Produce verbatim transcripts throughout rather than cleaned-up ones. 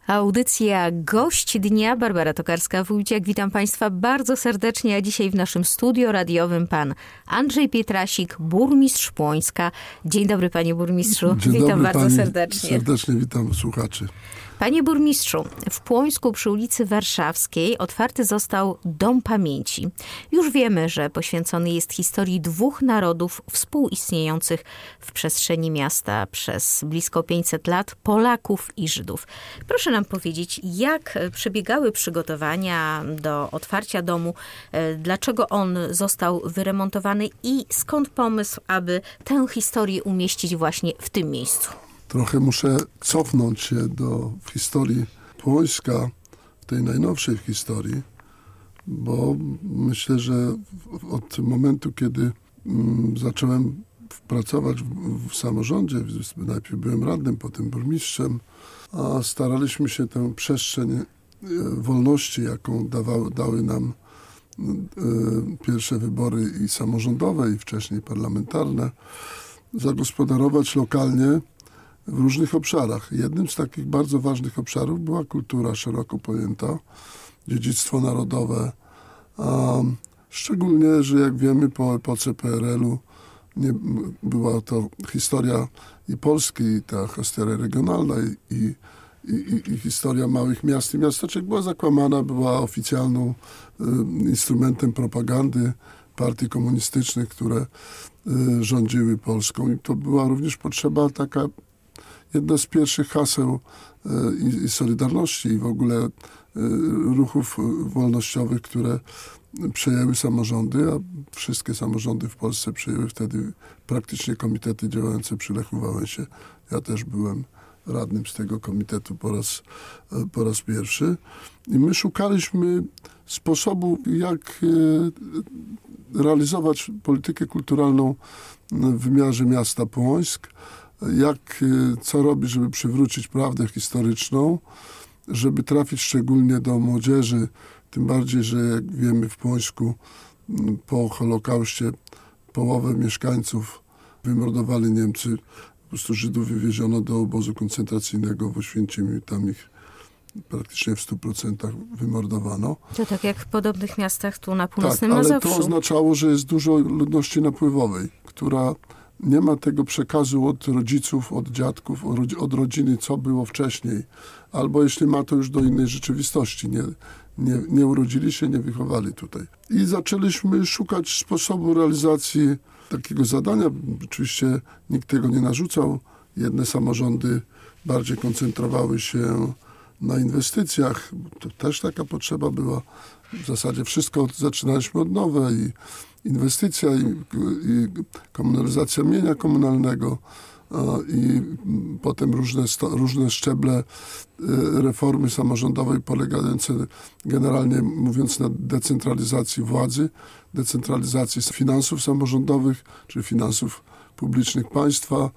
Audycja Gość Dnia, Barbara Tokarska-Wójciak. Witam Państwa bardzo serdecznie, a dzisiaj w naszym studio radiowym pan Andrzej Pietrasik, burmistrz Płońska. Dzień dobry, panie burmistrzu. Dzień witam dobry, bardzo pani, serdecznie. Serdecznie witam słuchaczy. Panie burmistrzu, w Płońsku przy ulicy Warszawskiej otwarty został Dom Pamięci. Już wiemy, że poświęcony jest historii dwóch narodów współistniejących w przestrzeni miasta przez blisko pięćset lat, Polaków i Żydów. Proszę nam powiedzieć, jak przebiegały przygotowania do otwarcia domu, dlaczego on został wyremontowany i skąd pomysł, aby tę historię umieścić właśnie w tym miejscu? Trochę muszę cofnąć się do historii Płońska, w tej najnowszej historii, bo myślę, że od momentu, kiedy mm, zacząłem pracować w, w samorządzie, najpierw byłem radnym, potem burmistrzem, a staraliśmy się tę przestrzeń wolności, jaką dawały, dały nam y, pierwsze wybory i samorządowe, i wcześniej parlamentarne, zagospodarować lokalnie w różnych obszarach. Jednym z takich bardzo ważnych obszarów była kultura szeroko pojęta, dziedzictwo narodowe. A szczególnie, że jak wiemy, po epoce P R L-u nie, była to historia i Polski, i ta historia regionalna, i, i, i, i historia małych miast i miasteczek była zakłamana, była oficjalną y, instrumentem propagandy partii komunistycznych, które y, rządziły Polską. I to była również potrzeba taka, jedno z pierwszych haseł y, i Solidarności i w ogóle y, ruchów wolnościowych, które przejęły samorządy, a wszystkie samorządy w Polsce przejęły wtedy praktycznie komitety działające przy Lechu Wałęsie. Ja też byłem radnym z tego komitetu po raz, po raz pierwszy. I my szukaliśmy sposobu, jak y, realizować politykę kulturalną w wymiarze miasta Płońsk, jak, co robić, żeby przywrócić prawdę historyczną, żeby trafić szczególnie do młodzieży, tym bardziej, że jak wiemy w Płońsku po Holokauście połowę mieszkańców wymordowali Niemcy. Po prostu Żydów wywieziono do obozu koncentracyjnego w Oświęcimiu i tam ich praktycznie w stu procentach wymordowano. To tak jak w podobnych miastach tu na północnym tak, ale Mazowszu. to oznaczało, że jest dużo ludności napływowej, która nie ma tego przekazu od rodziców, od dziadków, od rodziny, co było wcześniej. Albo jeśli ma, to już do innej rzeczywistości. Nie, nie, nie urodzili się, nie wychowali tutaj. I zaczęliśmy szukać sposobu realizacji takiego zadania. Oczywiście nikt tego nie narzucał. Jedne samorządy bardziej koncentrowały się na inwestycjach. To też taka potrzeba była. W zasadzie wszystko zaczynaliśmy od nowa i inwestycja i, i komunalizacja mienia komunalnego i potem różne, sto, różne szczeble reformy samorządowej polegające generalnie mówiąc na decentralizacji władzy, decentralizacji finansów samorządowych czy finansów publicznych państwa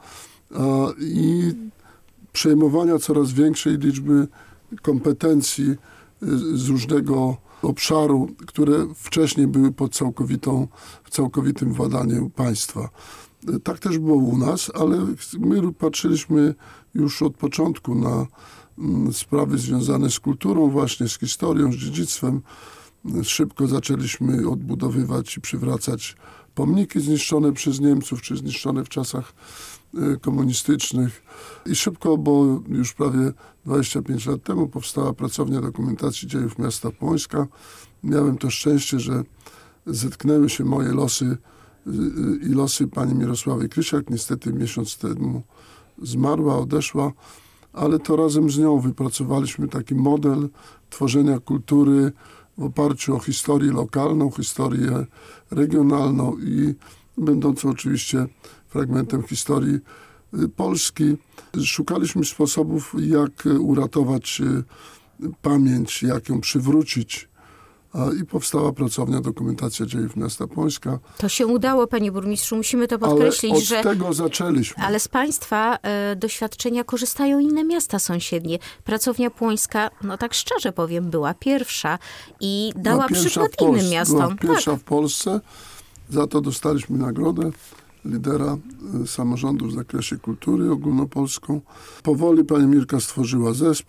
i przejmowania coraz większej liczby kompetencji z różnego obszaru, które wcześniej były pod całkowitą, całkowitym władaniem państwa. Tak też było u nas, ale my patrzyliśmy już od początku na sprawy związane z kulturą, właśnie z historią, z dziedzictwem. Szybko zaczęliśmy odbudowywać i przywracać pomniki zniszczone przez Niemców, czy zniszczone w czasach komunistycznych. I szybko, bo już prawie dwadzieścia pięć lat temu powstała Pracownia Dokumentacji Dziejów Miasta Płońska. Miałem to szczęście, że zetknęły się moje losy i losy pani Mirosławy Krysiak. Niestety miesiąc temu zmarła, odeszła, ale to razem z nią wypracowaliśmy taki model tworzenia kultury w oparciu o historię lokalną, historię regionalną i będącą oczywiście fragmentem historii Polski. Szukaliśmy sposobów, jak uratować pamięć, jak ją przywrócić. I powstała Pracownia Dokumentacja Dziejów Miasta Płońska. To się udało, panie burmistrzu, musimy to podkreślić, ale od że... tego zaczęliśmy. Ale z państwa y, doświadczenia korzystają inne miasta sąsiednie. Pracownia Płońska, no tak szczerze powiem, była pierwsza i dała była przykład Polsce, innym miastom. Była pierwsza tak. w Polsce. Za to dostaliśmy nagrodę lidera y, samorządu w zakresie kultury ogólnopolską. Powoli pani Mirka stworzyła zespół.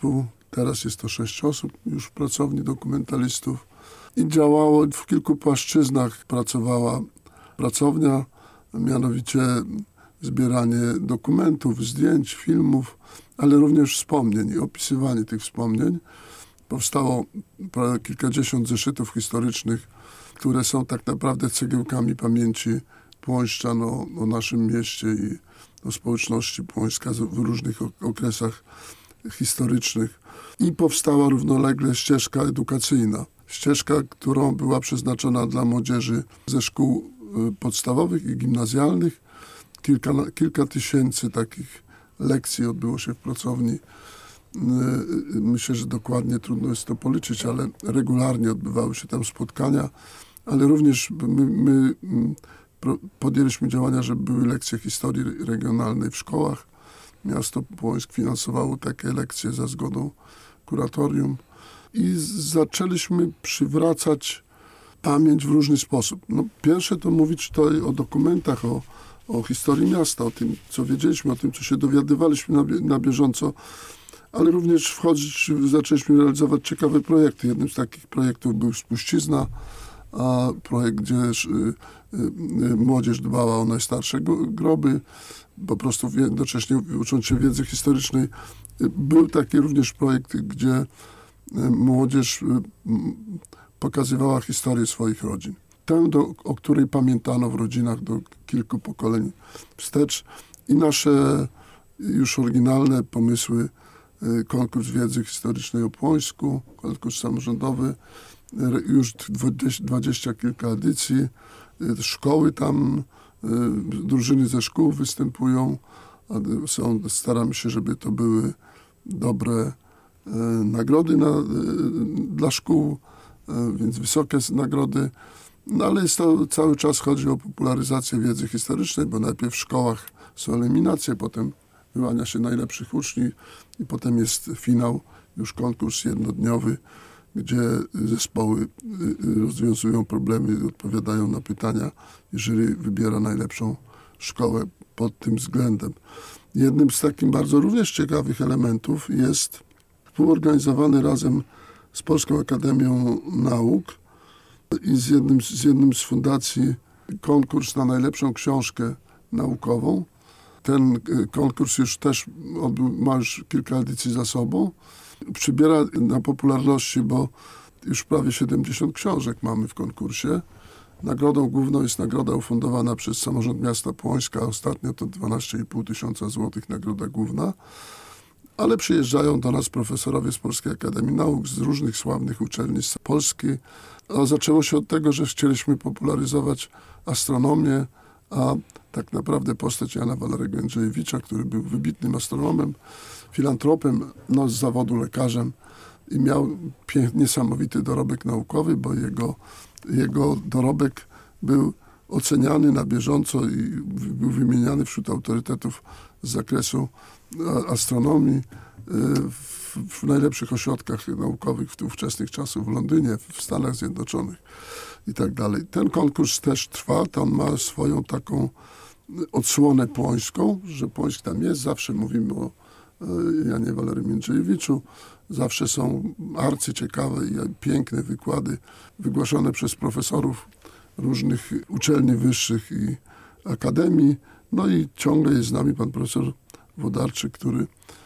Teraz jest to sześć osób już w pracowni dokumentalistów. I działało w kilku płaszczyznach. Pracowała pracownia, mianowicie zbieranie dokumentów, zdjęć, filmów, ale również wspomnień i opisywanie tych wspomnień. Powstało kilkadziesiąt zeszytów historycznych, które są tak naprawdę cegiełkami pamięci płońszczan o, o naszym mieście i o społeczności płońska w różnych okresach historycznych. I powstała równolegle ścieżka edukacyjna. Ścieżka, którą była przeznaczona dla młodzieży ze szkół podstawowych i gimnazjalnych. Kilka, kilka tysięcy takich lekcji odbyło się w pracowni. Myślę, że dokładnie trudno jest to policzyć, ale regularnie odbywały się tam spotkania, ale również my, my podjęliśmy działania, żeby były lekcje historii regionalnej w szkołach. Miasto Płońsk finansowało takie lekcje za zgodą kuratorium i zaczęliśmy przywracać pamięć w różny sposób. No, pierwsze to mówić tutaj o dokumentach, o, o historii miasta, o tym, co wiedzieliśmy, o tym, co się dowiadywaliśmy na, na bieżąco, ale również wchodzić, zaczęliśmy realizować ciekawe projekty. Jednym z takich projektów był Spuścizna, a projekt, gdzie y, y, młodzież dbała o najstarsze groby, po prostu jednocześnie ucząc się wiedzy historycznej. Był taki również projekt, gdzie młodzież pokazywała historię swoich rodzin. Tę, do, o której pamiętano w rodzinach do kilku pokoleń wstecz. I nasze już oryginalne pomysły, konkurs wiedzy historycznej o Płońsku, konkurs samorządowy, już dwadzieścia kilka edycji, szkoły tam, drużyny ze szkół występują. Są, staramy się, żeby to były dobre nagrody na, dla szkół, więc wysokie nagrody. No ale jest to, cały czas chodzi o popularyzację wiedzy historycznej, bo najpierw w szkołach są eliminacje, potem wyłania się najlepszych uczniów i potem jest finał, już konkurs jednodniowy, gdzie zespoły rozwiązują problemy, odpowiadają na pytania, jeżeli wybiera najlepszą szkołę pod tym względem. Jednym z takich bardzo również ciekawych elementów jest współorganizowany razem z Polską Akademią Nauk i z jednym, z jednym z fundacji konkurs na najlepszą książkę naukową. Ten konkurs już też ma już kilka edycji za sobą. Przybiera na popularności, bo już prawie siedemdziesiąt książek mamy w konkursie. Nagrodą główną jest nagroda ufundowana przez Samorząd Miasta Płońska. Ostatnio to dwanaście i pół tysiąca złotych nagroda główna. Ale przyjeżdżają do nas profesorowie z Polskiej Akademii Nauk, z różnych sławnych uczelni z Polski. A zaczęło się od tego, że chcieliśmy popularyzować astronomię, a tak naprawdę postać Jana Walerego Jędrzejewicza, który był wybitnym astronomem, filantropem, no z zawodu lekarzem i miał piękny, niesamowity dorobek naukowy, bo jego, jego dorobek był oceniany na bieżąco i był wymieniany wśród autorytetów z zakresu astronomii w, w najlepszych ośrodkach naukowych w ówczesnych czasów w Londynie, w Stanach Zjednoczonych i tak dalej. Ten konkurs też trwa, to on ma swoją taką odsłonę płońską, że Płońsk tam jest, zawsze mówimy o Janie Walerym Jędrzejewiczu, zawsze są arcyciekawe i piękne wykłady wygłaszane przez profesorów różnych uczelni wyższych i akademii. No i ciągle jest z nami pan profesor Wodarczyk, który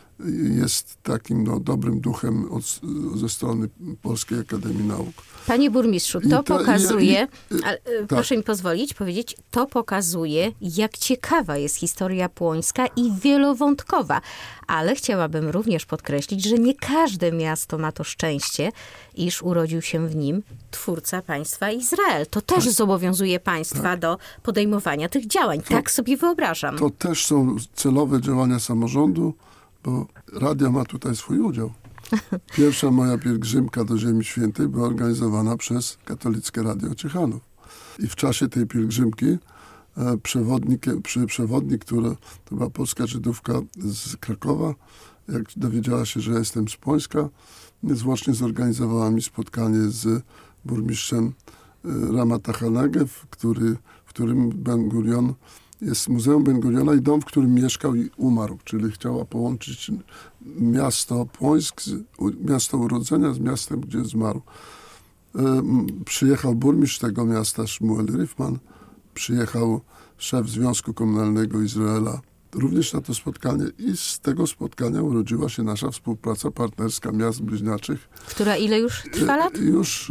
jest takim no, dobrym duchem od, ze strony Polskiej Akademii Nauk. Panie burmistrzu, to, to pokazuje, i, i, ale, tak. proszę mi pozwolić powiedzieć, to pokazuje, jak ciekawa jest historia płońska i wielowątkowa. Ale chciałabym również podkreślić, że nie każde miasto ma to szczęście, iż urodził się w nim twórca państwa Izrael. To też tak. zobowiązuje państwa tak. do podejmowania tych działań. To, tak sobie wyobrażam. To też są celowe działania samorządu, bo radio ma tutaj swój udział. Pierwsza moja pielgrzymka do Ziemi Świętej była organizowana przez Katolickie Radio Ciechanów. I w czasie tej pielgrzymki e, przewodnik, przy, przewodnik, która to była polska Żydówka z Krakowa, jak dowiedziała się, że jestem z Płońska, niezwłocznie zorganizowała mi spotkanie z burmistrzem e, Ramat Hanegev, który, w którym Ben Gurion jest Muzeum Ben-Guriona i dom, w którym mieszkał i umarł, czyli chciała połączyć miasto Płońsk, miasto urodzenia z miastem, gdzie zmarł. Przyjechał burmistrz tego miasta, Shmuel Rifman, przyjechał szef Związku Komunalnego Izraela również na to spotkanie i z tego spotkania urodziła się nasza współpraca partnerska miast bliźniaczych. Która ile już trwa lat? Już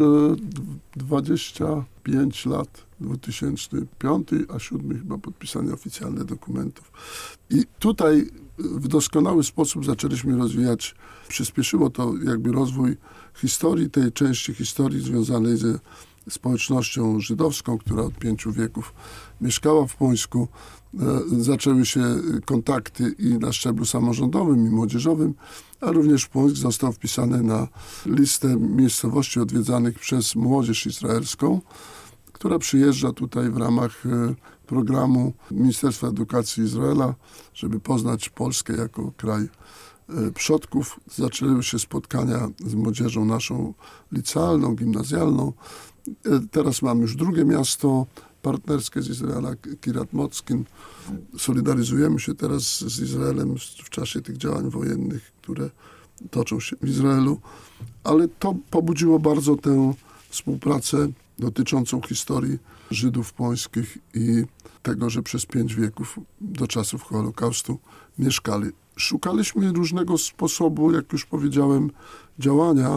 dwadzieścia pięć lat, dwa tysiące piąty, a dwa tysiące siódmy chyba podpisanie oficjalnych dokumentów. I tutaj w doskonały sposób zaczęliśmy rozwijać, przyspieszyło to jakby rozwój historii, tej części historii związanej ze społecznością żydowską, która od pięciu wieków mieszkała w Płońsku. Zaczęły się kontakty i na szczeblu samorządowym i młodzieżowym, a również Płońsk został wpisany na listę miejscowości odwiedzanych przez młodzież izraelską, która przyjeżdża tutaj w ramach programu Ministerstwa Edukacji Izraela, żeby poznać Polskę jako kraj przodków. Zaczęły się spotkania z młodzieżą naszą licealną, gimnazjalną. Teraz mamy już drugie miasto partnerskie z Izraela, Kiryat Mockin. Solidaryzujemy się teraz z Izraelem w czasie tych działań wojennych, które toczą się w Izraelu, ale to pobudziło bardzo tę współpracę dotyczącą historii Żydów płońskich i tego, że przez pięć wieków do czasów Holokaustu mieszkali. Szukaliśmy różnego sposobu, jak już powiedziałem, działania,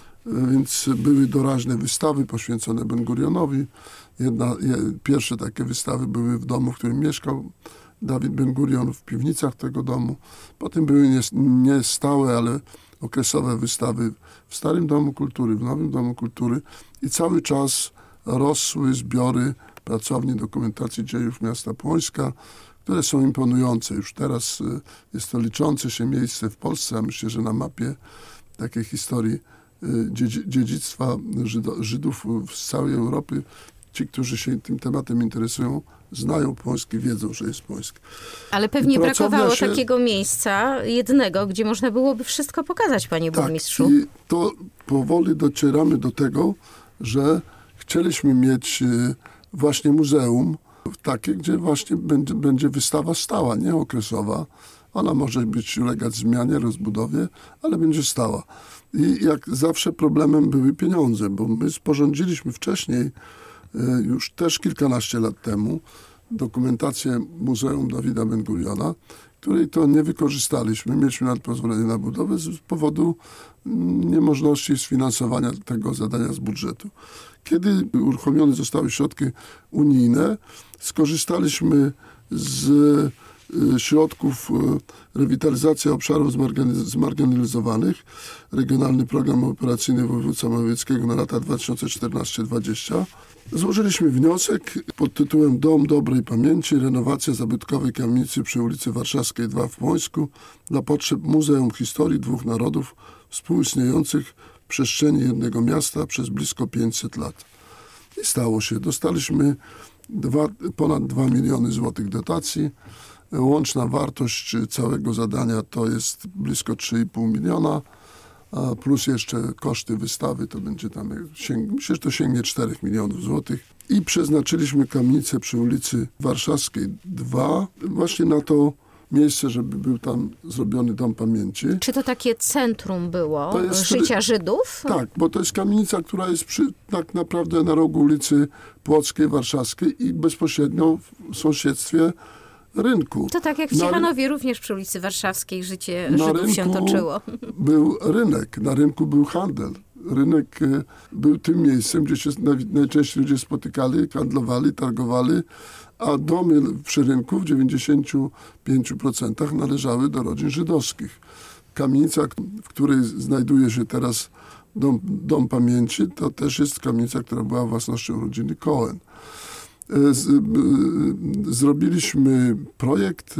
więc były doraźne wystawy poświęcone Ben-Gurionowi. Jedna, pierwsze takie wystawy były w domu, w którym mieszkał Dawid Ben-Gurion, w piwnicach tego domu. Potem były nie, nie stałe, ale okresowe wystawy w Starym Domu Kultury, w Nowym Domu Kultury i cały czas rosły zbiory pracowni dokumentacji dziejów miasta Płońska, które są imponujące. Już teraz jest to liczące się miejsce w Polsce, a myślę, że na mapie takiej historii dziedzictwa Żydów z całej Europy, ci, którzy się tym tematem interesują, znają Płońsk i wiedzą, że jest Płońsk. Ale pewnie brakowało się... takiego miejsca jednego, gdzie można byłoby wszystko pokazać, panie tak, burmistrzu. I to powoli docieramy do tego, że chcieliśmy mieć właśnie muzeum takie, gdzie właśnie będzie, będzie wystawa stała, nie okresowa. Ona może być ulegać zmianie, rozbudowie, ale będzie stała. I jak zawsze problemem były pieniądze, bo my sporządziliśmy wcześniej, już też kilkanaście lat temu, dokumentację Muzeum Dawida Ben-Guriona, której to nie wykorzystaliśmy. Mieliśmy nawet pozwolenie na budowę z powodu niemożności sfinansowania tego zadania z budżetu. Kiedy uruchomione zostały środki unijne, skorzystaliśmy z środków rewitalizacji obszarów zmarginalizowanych, Regionalny Program Operacyjny Województwa Mazowieckiego na lata dwa tysiące czternaście do dwa tysiące dwudziestego. Złożyliśmy wniosek pod tytułem Dom Dobrej Pamięci, renowacja zabytkowej kamienicy przy ulicy Warszawskiej dwa w Płońsku dla potrzeb Muzeum Historii Dwóch Narodów współistniejących w przestrzeni jednego miasta przez blisko pięćset lat. I stało się. Dostaliśmy dwa, ponad dwa miliony złotych dotacji. Łączna wartość całego zadania to jest blisko trzy i pół miliona, a plus jeszcze koszty wystawy, to będzie tam, sięg- myślę, że to sięgnie czterech milionów złotych. I przeznaczyliśmy kamienicę przy ulicy Warszawskiej dwa właśnie na to miejsce, żeby był tam zrobiony dom pamięci. Czy to takie centrum było To jest- życia Żydów? Tak, bo to jest kamienica, która jest przy, tak naprawdę na rogu ulicy Płockiej, Warszawskiej i bezpośrednio w sąsiedztwie rynku. To tak jak w Na- Ciechanowie również przy ulicy Warszawskiej życie Na Żydów się rynku toczyło. był rynek, na rynku był handel. Rynek e, był tym miejscem, gdzie się naj- najczęściej ludzie spotykali, handlowali, targowali, a domy przy rynku w dziewięćdziesięciu pięciu procentach należały do rodzin żydowskich. Kamienica, w której znajduje się teraz dom, dom pamięci, to też jest kamienica, która była własnością rodziny Cohen. Z, zrobiliśmy projekt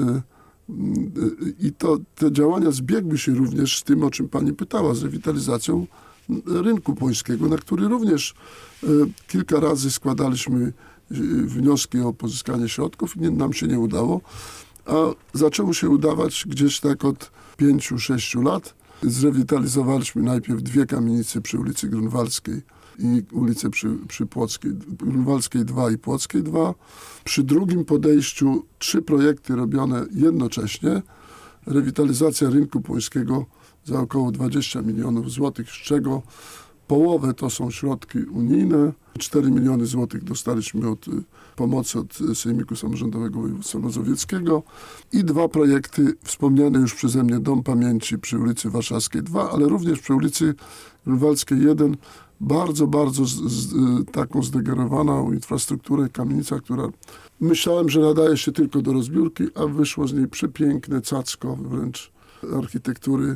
i to, te działania zbiegły się również z tym, o czym pani pytała, z rewitalizacją rynku płońskiego, na który również kilka razy składaliśmy wnioski o pozyskanie środków i nie, nam się nie udało, a zaczęło się udawać gdzieś tak od pięciu, sześciu lat. Zrewitalizowaliśmy najpierw dwie kamienice przy ulicy Grunwaldzkiej i ulicę przy, przy Płockiej, Grunwaldzkiej dwa i Płockiej dwa. Przy drugim podejściu trzy projekty robione jednocześnie. Rewitalizacja rynku płońskiego za około dwadzieścia milionów złotych, z czego połowę to są środki unijne. cztery miliony złotych dostaliśmy od pomocy od Sejmiku Samorządowego Województwa Mazowieckiego i dwa projekty, wspomniany już przeze mnie Dom Pamięci przy ulicy Warszawskiej dwa, ale również przy ulicy Grunwaldzkiej jeden. Bardzo, bardzo z, z, taką zdegenerowaną infrastrukturę, kamienica, która myślałem, że nadaje się tylko do rozbiórki, a wyszło z niej przepiękne cacko wręcz architektury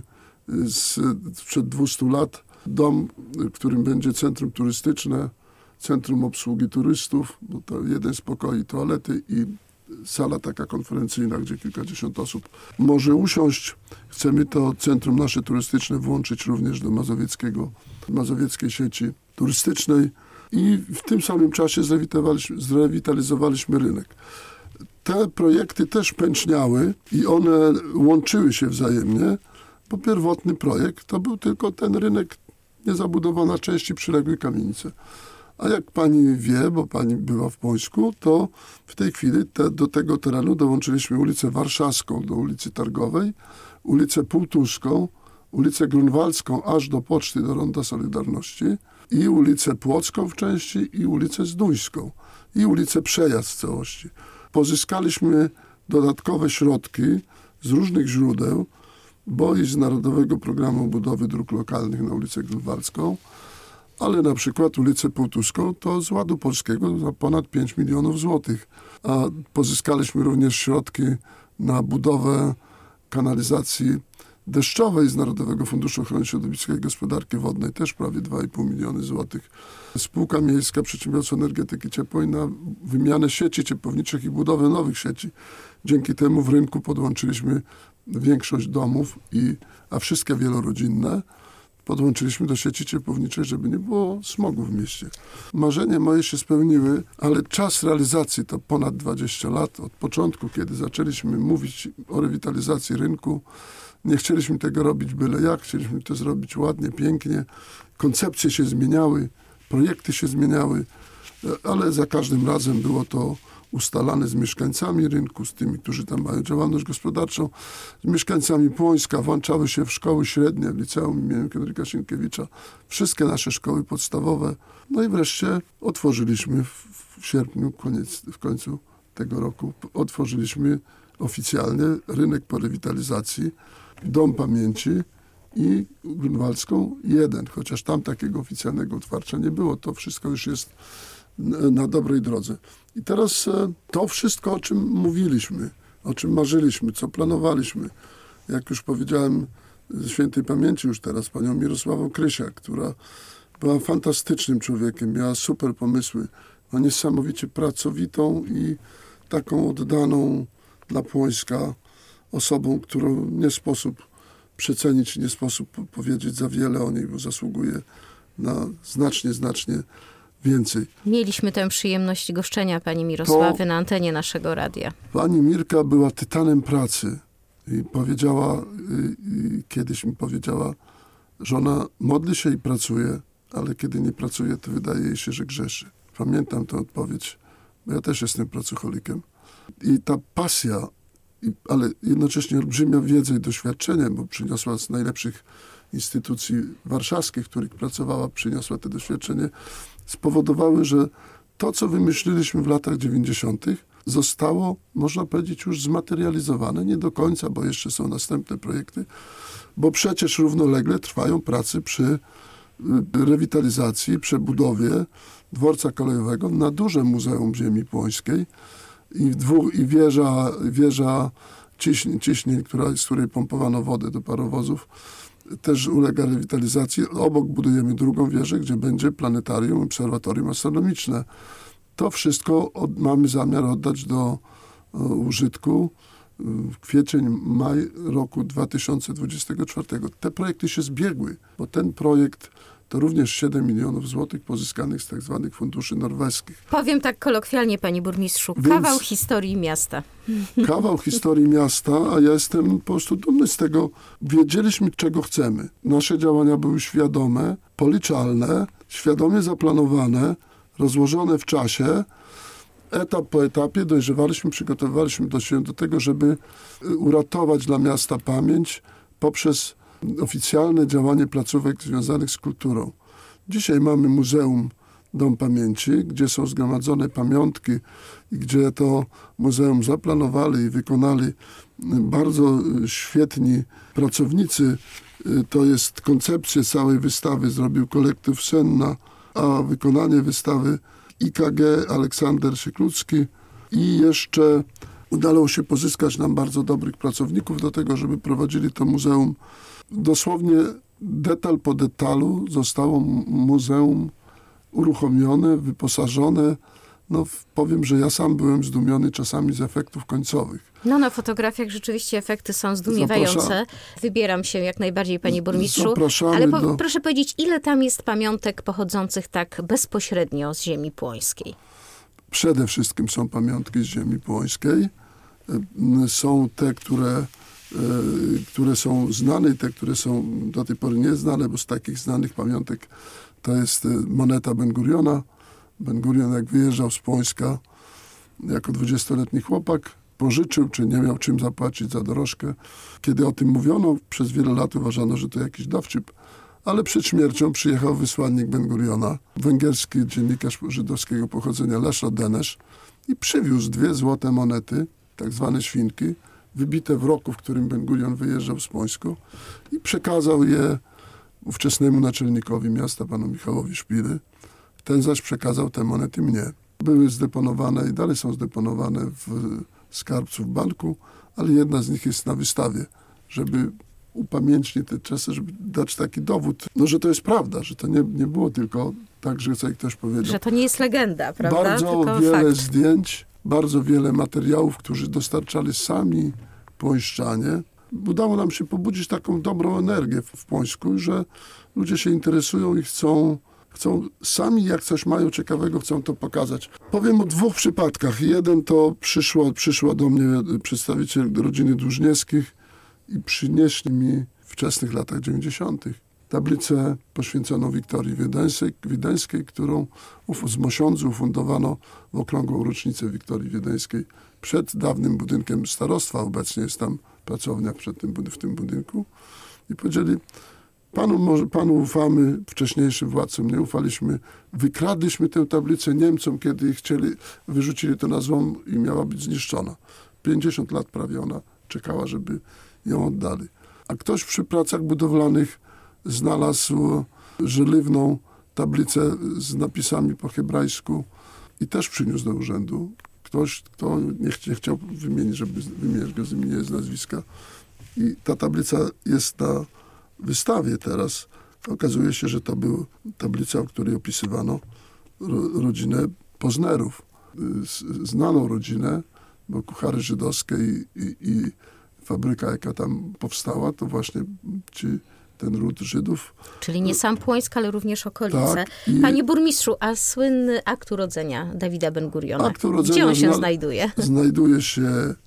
z, sprzed dwustu lat. Dom, w którym będzie centrum turystyczne, centrum obsługi turystów, bo to jeden z pokoi, toalety i sala taka konferencyjna, gdzie kilkadziesiąt osób może usiąść. Chcemy to centrum nasze turystyczne włączyć również do mazowieckiego, mazowieckiej sieci turystycznej i w tym samym czasie zrewitalizowaliśmy, zrewitalizowaliśmy rynek. Te projekty też pęczniały i one łączyły się wzajemnie, bo pierwotny projekt to był tylko ten rynek, niezabudowana część i przyległe kamienice. A jak pani wie, bo pani była w Płońsku, to w tej chwili te, do tego terenu dołączyliśmy ulicę Warszawską do ulicy Targowej, ulicę Półtuską, ulicę Grunwaldzką aż do Poczty, do Ronda Solidarności i ulicę Płocką w części i ulicę Zduńską i ulicę Przejazd w całości. Pozyskaliśmy dodatkowe środki z różnych źródeł, bo i z Narodowego Programu Budowy Dróg Lokalnych na ulicę Grunwaldzką, ale na przykład ulicę Półtuską to z Ładu Polskiego za ponad pięć milionów złotych. A pozyskaliśmy również środki na budowę kanalizacji deszczowej z Narodowego Funduszu Ochrony Środowiska i Gospodarki Wodnej, też prawie dwa i pół miliony złotych. Spółka Miejska Przedsiębiorstwa Energetyki Ciepłej na wymianę sieci ciepłowniczych i budowę nowych sieci. Dzięki temu w rynku podłączyliśmy większość domów, i, a wszystkie wielorodzinne, podłączyliśmy do sieci ciepłowniczej, żeby nie było smogu w mieście. Marzenia moje się spełniły, ale czas realizacji to ponad dwadzieścia lat. Od początku, kiedy zaczęliśmy mówić o rewitalizacji rynku, nie chcieliśmy tego robić byle jak, chcieliśmy to zrobić ładnie, pięknie. Koncepcje się zmieniały, projekty się zmieniały, ale za każdym razem było to ustalane z mieszkańcami rynku, z tymi, którzy tam mają działalność gospodarczą, z mieszkańcami Płońska. Włączały się w szkoły średnie, w liceum imienia Henryka Sienkiewicza, wszystkie nasze szkoły podstawowe. No i wreszcie otworzyliśmy w, w sierpniu, koniec, w końcu tego roku, otworzyliśmy oficjalnie rynek po rewitalizacji, Dom Pamięci i Grunwaldzką jeden, chociaż tam takiego oficjalnego otwarcia nie było. To wszystko już jest na dobrej drodze. I teraz to wszystko, o czym mówiliśmy, o czym marzyliśmy, co planowaliśmy, jak już powiedziałem z świętej pamięci już teraz panią Mirosławą Krysiak, która była fantastycznym człowiekiem, miała super pomysły, była niesamowicie pracowitą i taką oddaną dla Płońska osobą, którą nie sposób przecenić, nie sposób powiedzieć za wiele o niej, bo zasługuje na znacznie, znacznie więcej. Mieliśmy tę przyjemność goszczenia pani Mirosławy to na antenie naszego radia. Pani Mirka była tytanem pracy i powiedziała, i, i kiedyś mi powiedziała, że ona modli się i pracuje, ale kiedy nie pracuje, to wydaje jej się, że grzeszy. Pamiętam tę odpowiedź, bo ja też jestem pracocholikiem. I ta pasja, i, ale jednocześnie olbrzymia wiedza i doświadczenie, bo przyniosła z najlepszych instytucji warszawskich, w których pracowała, przyniosła to doświadczenie, spowodowały, że to, co wymyśliliśmy w latach dziewięćdziesiątych zostało, można powiedzieć, już zmaterializowane. Nie do końca, bo jeszcze są następne projekty, bo przecież równolegle trwają prace przy rewitalizacji, przebudowie dworca kolejowego na duże Muzeum Ziemi Płońskiej i, dwóch, i wieża, wieża ciśnień, ciśnień która, z której pompowano wodę do parowozów, też ulega rewitalizacji. Obok budujemy drugą wieżę, gdzie będzie planetarium, obserwatorium astronomiczne. To wszystko od, mamy zamiar oddać do o, użytku w kwiecień, maj roku dwa tysiące dwudziestego czwartego. Te projekty się zbiegły, bo ten projekt to również siedem milionów złotych pozyskanych z tak zwanych funduszy norweskich. Powiem tak kolokwialnie, panie burmistrzu, Więc kawał historii miasta. Kawał historii miasta, a ja jestem po prostu dumny z tego. Wiedzieliśmy, czego chcemy. Nasze działania były świadome, policzalne, świadomie zaplanowane, rozłożone w czasie. Etap po etapie dojrzewaliśmy, przygotowywaliśmy do się do tego, żeby uratować dla miasta pamięć poprzez oficjalne działanie placówek związanych z kulturą. Dzisiaj mamy Muzeum Dom Pamięci, gdzie są zgromadzone pamiątki i gdzie to muzeum zaplanowali i wykonali bardzo świetni pracownicy. To jest koncepcję całej wystawy zrobił kolektyw Senna, a wykonanie wystawy I K G Aleksander Sieklucki i jeszcze udało się pozyskać nam bardzo dobrych pracowników do tego, żeby prowadzili to muzeum. Dosłownie detal po detalu zostało muzeum uruchomione, wyposażone. No powiem, że ja sam byłem zdumiony czasami z efektów końcowych. No na fotografiach rzeczywiście efekty są zdumiewające. Zapraszam. Wybieram się jak najbardziej, panie burmistrzu. Zapraszamy ale po, do... proszę powiedzieć, ile tam jest pamiątek pochodzących tak bezpośrednio z ziemi płońskiej? Przede wszystkim są pamiątki z ziemi płońskiej. Są te, które, które są znane i te, które są do tej pory nieznane, bo z takich znanych pamiątek to jest moneta Ben Guriona. Ben Gurion, jak wyjeżdżał z Płońska jako dwudziestoletni chłopak, pożyczył, czy nie miał czym zapłacić za dorożkę. Kiedy o tym mówiono, przez wiele lat uważano, że to jakiś dowcip, ale przed śmiercią przyjechał wysłannik Ben Guriona, węgierski dziennikarz żydowskiego pochodzenia Leszlo Denesz i przywiózł dwie złote monety, tak zwane świnki, wybite w roku, w którym Ben Gurion wyjeżdżał z Płońsku i przekazał je ówczesnemu naczelnikowi miasta, panu Michałowi Szpiry. Ten zaś przekazał te monety mnie. Były zdeponowane i dalej są zdeponowane w skarbcu w banku, ale jedna z nich jest na wystawie, żeby upamiętnić te czasy, żeby dać taki dowód, no, że to jest prawda, że to nie, nie było tylko tak, że sobie ktoś powiedział. Że to nie jest legenda, prawda? Bardzo tylko wiele fakt. zdjęć, bardzo wiele materiałów, którzy dostarczali sami płońszczanie. Udało nam się pobudzić taką dobrą energię w, w Płońsku, że ludzie się interesują i chcą Chcą sami, jak coś mają ciekawego, chcą to pokazać. Powiem o dwóch przypadkach. Jeden to przyszło, przyszła do mnie przedstawiciel rodziny Dłużniewskich i przynieśli mi w wczesnych latach dziewięćdziesiątych tablicę poświęconą Wiktorii Wiedeńskiej, Wiedeńskiej, którą z Mosiądzu ufundowano w okrągłą rocznicę Wiktorii Wiedeńskiej przed dawnym budynkiem starostwa. Obecnie jest tam pracownia przed tym, w tym budynku. I powiedzieli, Panu, może, panu ufamy, wcześniejszym władcom nie ufaliśmy. Wykradliśmy tę tablicę Niemcom, kiedy chcieli, wyrzucili to na złom i miała być zniszczona. pięćdziesiąt lat prawie ona czekała, żeby ją oddali. A ktoś przy pracach budowlanych znalazł żeliwną tablicę z napisami po hebrajsku i też przyniósł do urzędu. Ktoś, kto nie, ch- nie chciał wymienić, żeby wymienić go z imienia, z nazwiska. I ta tablica jest na wystawie teraz. Okazuje się, że to była tablica, o której opisywano ro, rodzinę Poznerów. Znaną rodzinę, bo kuchary żydowskie i, i, i fabryka, jaka tam powstała, to właśnie ci, ten ród Żydów. Czyli nie sam Płońsk, ale również okolice. Tak, i... Panie burmistrzu, a słynny akt urodzenia Dawida Ben Guriona, Akt urodzenia gdzie on się zna... znajduje? Znajduje się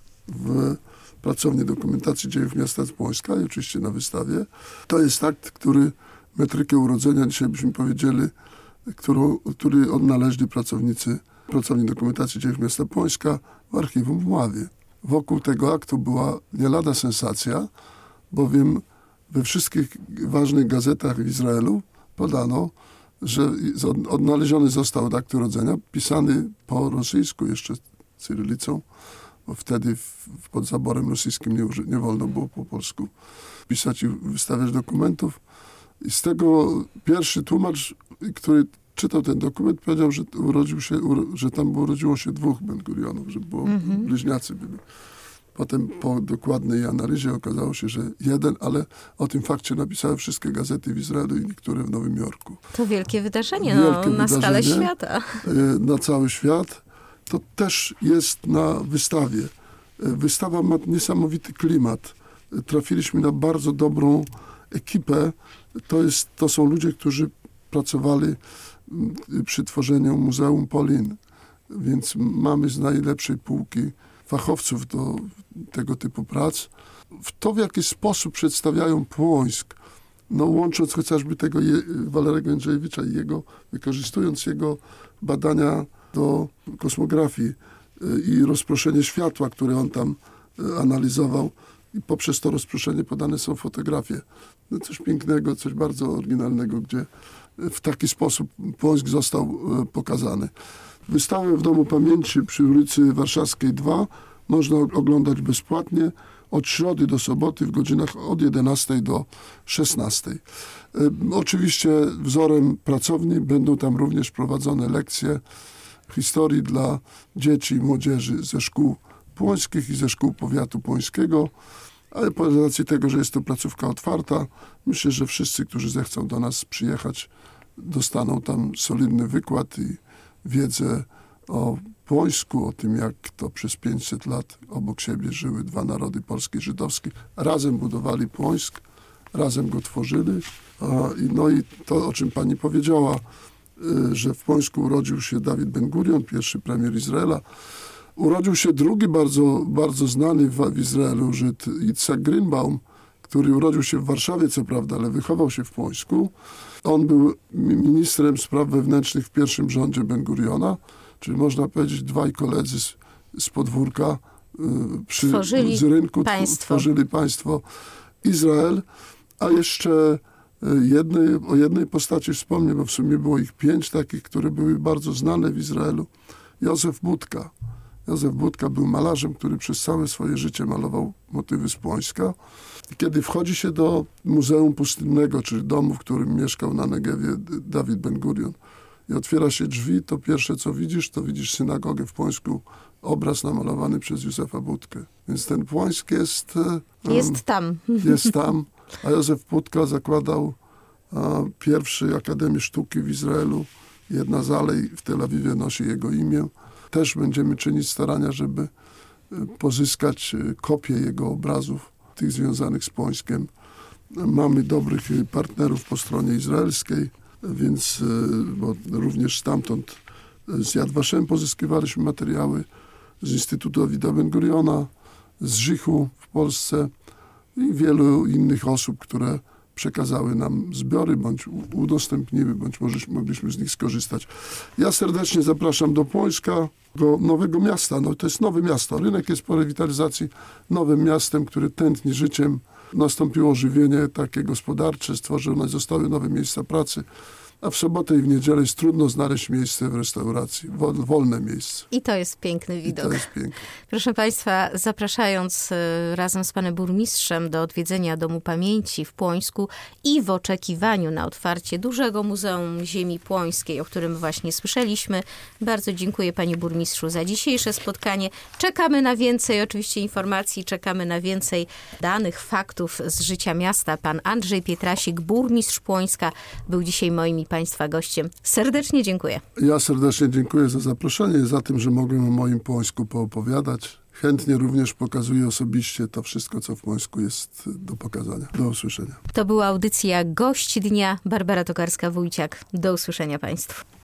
w pracowni dokumentacji dziejów miasta Płońska i oczywiście na wystawie. To jest akt, który metrykę urodzenia, dzisiaj byśmy powiedzieli, którą, który odnaleźli pracownicy pracowni dokumentacji dziejów miasta Płońska w archiwum w Mławie. Wokół tego aktu była nie lada sensacja, bowiem we wszystkich ważnych gazetach w Izraelu podano, że odnaleziony został akt urodzenia, pisany po rosyjsku, jeszcze cyrylicą, bo wtedy w, pod zaborem rosyjskim nie, nie wolno było po polsku pisać i wystawiać dokumentów. I z tego pierwszy tłumacz, który czytał ten dokument, powiedział, że urodził się, że tam urodziło się dwóch Ben Gurionów, że było, mm-hmm. bliźniacy byli. Potem po dokładnej analizie okazało się, że jeden, ale o tym fakcie napisały wszystkie gazety w Izraelu i niektóre w Nowym Jorku. To wielkie wydarzenie, wielkie no, na wydarzenie, skalę świata. Na cały świat. To też jest na wystawie. Wystawa ma niesamowity klimat. Trafiliśmy na bardzo dobrą ekipę. To, jest, to są ludzie, którzy pracowali przy tworzeniu Muzeum Polin. Więc mamy z najlepszej półki fachowców do tego typu prac. W to, w jaki sposób przedstawiają Płońsk, no łącząc chociażby tego Je- Walerego Jędrzejewicza i jego, wykorzystując jego badania do kosmografii i rozproszenie światła, które on tam analizował, i poprzez to rozproszenie podane są fotografie. No coś pięknego, coś bardzo oryginalnego, gdzie w taki sposób Płońsk został pokazany. Wystawę w Domu Pamięci przy ulicy Warszawskiej dwa można oglądać bezpłatnie od środy do soboty w godzinach od jedenastej do szesnastej. Oczywiście wzorem pracowni będą tam również prowadzone lekcje historii dla dzieci i młodzieży ze szkół płońskich i ze szkół powiatu płońskiego, ale z racji tego, że jest to placówka otwarta, myślę, że wszyscy, którzy zechcą do nas przyjechać, dostaną tam solidny wykład i wiedzę o Płońsku, o tym, jak to przez pięćset lat obok siebie żyły dwa narody, polski i żydowski. Razem budowali Płońsk, razem go tworzyli. No i to, o czym pani powiedziała, że w Płońsku urodził się Dawid Ben-Gurion, pierwszy premier Izraela. Urodził się drugi bardzo, bardzo znany w, w Izraelu Żyd, Yitzhak Greenbaum, który urodził się w Warszawie, co prawda, ale wychował się w Płońsku. On był ministrem spraw wewnętrznych w pierwszym rządzie Ben-Guriona, czyli można powiedzieć dwaj koledzy z, z podwórka, przy, z rynku państwo. tworzyli państwo Izrael, a jeszcze jednej, o jednej postaci wspomnę, bo w sumie było ich pięć takich, które były bardzo znane w Izraelu. Józef Budka. Józef Budka był malarzem, który przez całe swoje życie malował motywy z Płońska. I kiedy wchodzi się do Muzeum Pustynnego, czyli domu, w którym mieszkał na Negewie Dawid Ben-Gurion, i otwiera się drzwi, to pierwsze, co widzisz, to widzisz synagogę w Płońsku, obraz namalowany przez Józefa Budkę. Więc ten Płońsk jest... Jest um, tam. Jest tam. A Józef Budka zakładał a, pierwszy Akademię Sztuki w Izraelu. Jedna z alei w Tel Awiwie nosi jego imię. Też będziemy czynić starania, żeby pozyskać kopię jego obrazów, tych związanych z Płońskiem. Mamy dobrych partnerów po stronie izraelskiej, więc bo również stamtąd z Yad Vashem pozyskiwaliśmy materiały, z Instytutu Dawida Ben-Guriona, z Żychu w Polsce i wielu innych osób, które przekazały nam zbiory, bądź udostępniły, bądź może mogliśmy z nich skorzystać. Ja serdecznie zapraszam do Płońska, do Nowego Miasta. No, to jest nowe miasto. Rynek jest po rewitalizacji nowym miastem, które tętni życiem. Nastąpiło ożywienie takie gospodarcze, stworzone zostały nowe miejsca pracy. A w sobotę i w niedzielę jest trudno znaleźć miejsce w restauracji, wolne miejsce. I to jest piękny widok. I to jest piękne. Proszę Państwa, zapraszając razem z panem burmistrzem do odwiedzenia Domu Pamięci w Płońsku i w oczekiwaniu na otwarcie dużego Muzeum Ziemi Płońskiej, o którym właśnie słyszeliśmy. Bardzo dziękuję panie burmistrzu za dzisiejsze spotkanie. Czekamy na więcej oczywiście informacji, czekamy na więcej danych, faktów z życia miasta. Pan Andrzej Pietrasik, burmistrz Płońska, był dzisiaj moim i państwa gościem. Serdecznie dziękuję. Ja serdecznie dziękuję za zaproszenie, za tym, że mogłem o moim Płońsku poopowiadać. Chętnie również pokazuję osobiście to wszystko, co w Płońsku jest do pokazania. Do usłyszenia. To była audycja Gość Dnia. Barbara Tokarska-Wójciak. Do usłyszenia państwu.